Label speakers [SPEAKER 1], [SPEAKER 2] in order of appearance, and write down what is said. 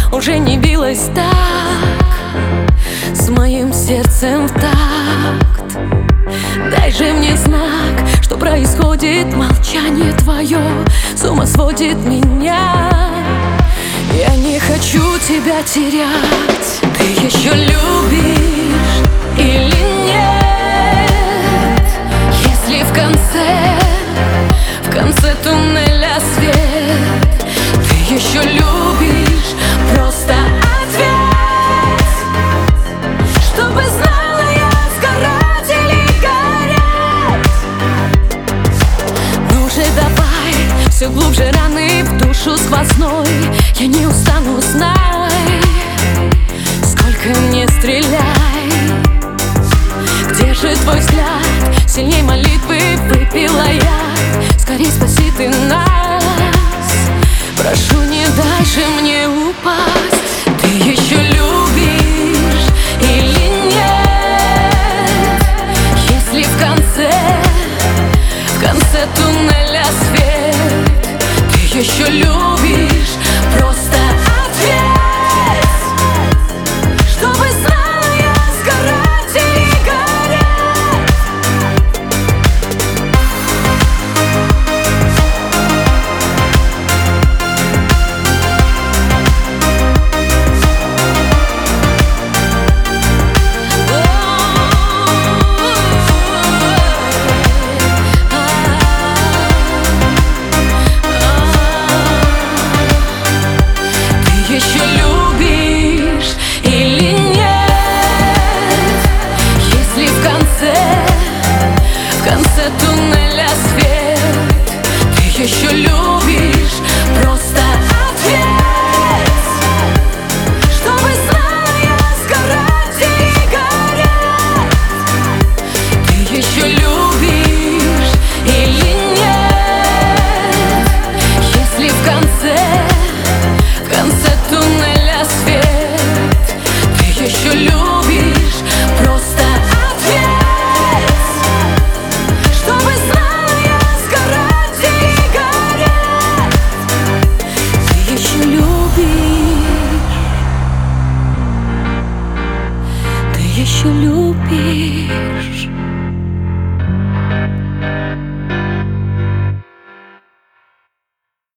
[SPEAKER 1] уже не билась так с моим сердцем в такт. Дай же мне знак, что происходит. Молчание твое с ума сводит меня. Я не хочу тебя терять. Ты еще любишь или нет? Если в конце туннеля свет, ты еще любишь, просто ответь, чтобы знала я, сгорать или гореть. Ну же давай, все глубже раны в душу сквозной. Я не устану, знай, сколько не стреляй. Где же твой взгляд? Сильней молитвы выпила я. Скорей спаси ты нас. Прошу, не дай же мне упасть.